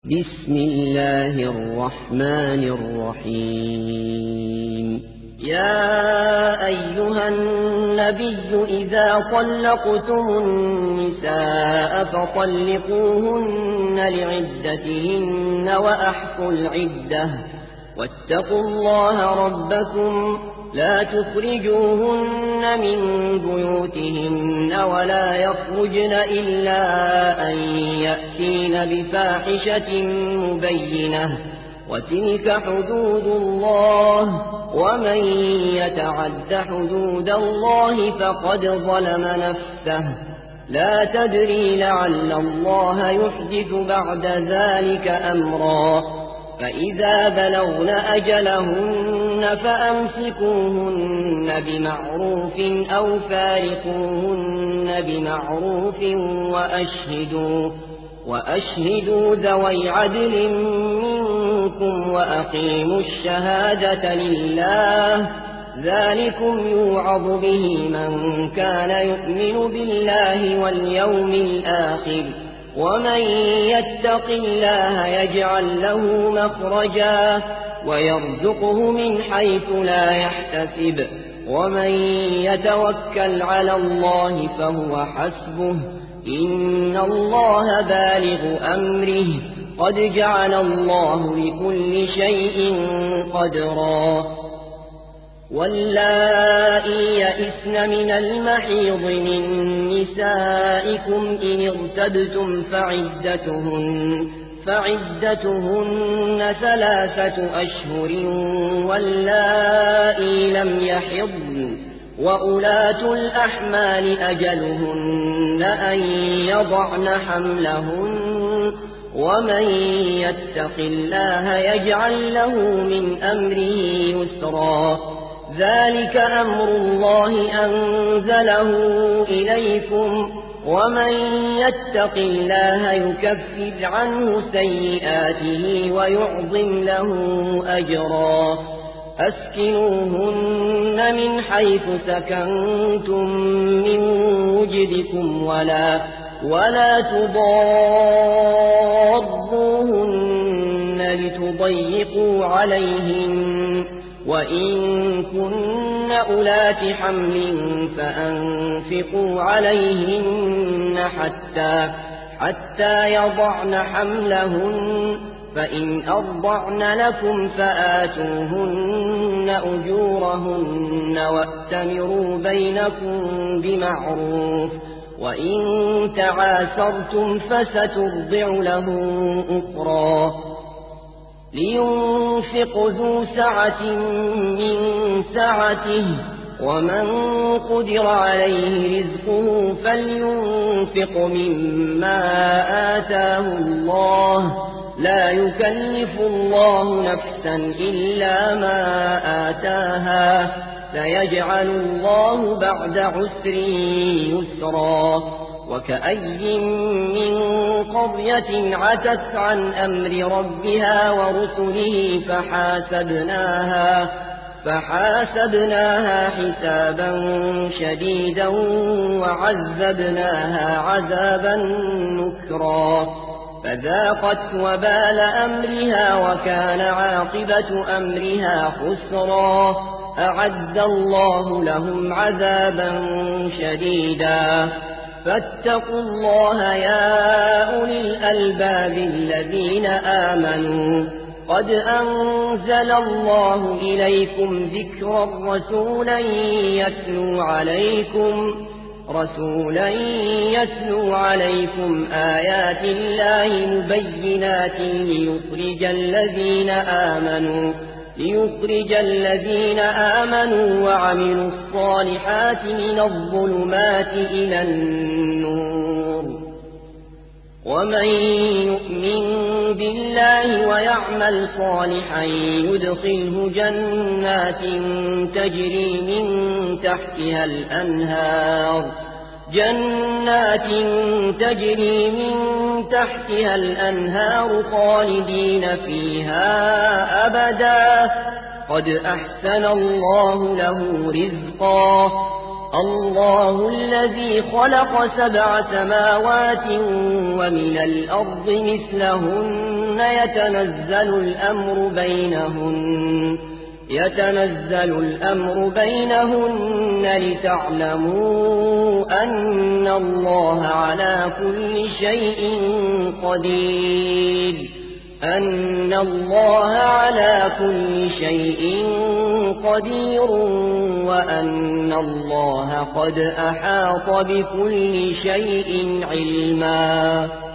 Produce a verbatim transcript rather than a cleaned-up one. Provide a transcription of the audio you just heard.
بسم الله الرحمن الرحيم يا أيها النبي إذا طلقتم النساء فطلقوهن لعدتهن وأحصوا العدة واتقوا الله ربكم لا تخرجوهن من بيوتهن ولا يخرجن إلا أن يأتين بفاحشة مبينة وتلك حدود الله ومن يتعد حدود الله فقد ظلم نفسه لا تدري لعل الله يحدث بعد ذلك أمرا فإذا بلغن أجلهن فأمسكوهن بمعروف أو فارقوهن بمعروف وأشهدوا, وأشهدوا ذوي عدل منكم وأقيموا الشهادة لله ذلكم يوعظ به من كان يؤمن بالله واليوم الآخر ومن يتق الله يجعل له مخرجا ويرزقه من حيث لا يحتسب ومن يتوكل على الله فهو حسبه إن الله بالغ أمره قد جعل الله لكل شيء قدرا واللائي يئسن من المحيض من نسائكم إن ارتبتم فعدتهن, فعدتهن ثلاثة أشهر واللائي لم يحضن وأولاة الأحمال أجلهن أن يضعن حملهن ومن يتق الله يجعل له من أمره يسرا ذلك أمر الله أنزله إليكم ومن يتق الله يكفر عنه سيئاته ويعظم له أجرا أسكنوهن من حيث سكنتم من وجدكم ولا, ولا تضاروهن لتضيقوا عليهن وإن كن أولات حمل فأنفقوا عليهن حتى, حتى يضعن حملهن فإن أرضعن لكم فآتوهن أجورهن وأتمروا بينكم بمعروف وإن تعاسرتم فسترضع له أخرى لينفق ذو سعة من سعته ومن قدر عليه رزقه فلينفق مما آتاه الله لا يكلف الله نفسا إلا ما آتاها سيجعل الله بعد عسر يسرا وكأي من قرية عتت عن أمر ربها ورسله فحاسبناها, فحاسبناها حسابا شديدا وعذبناها عذابا نكرا فذاقت وبال أمرها وكان عاقبة أمرها خسرا أعد الله لهم عذابا شديدا فاتقوا الله يا أولي الألباب الذين آمنوا قد أنزل الله إليكم ذكرا رسولا يتلو عليكم رسولا يتلو عليكم آيات الله مبينات ليخرج الذين آمنوا ليخرج الذين آمنوا وعملوا الصالحات من الظلمات إلى النور ومن يؤمن بالله ويعمل صالحا يدخله جنات تجري من تحتها الأنهار جنات تجري من تحتها الأنهار خالدين فيها أبدا قد أحسن الله له رزقا الله الذي خلق سبع سماوات ومن الأرض مثلهن يتنزل الأمر بينهن يتنزل الأمر بينهن لتعلموا أن الله على كل شيء قدير أن الله على كل شيء قدير وأن الله قد أحاط بكل شيء علما.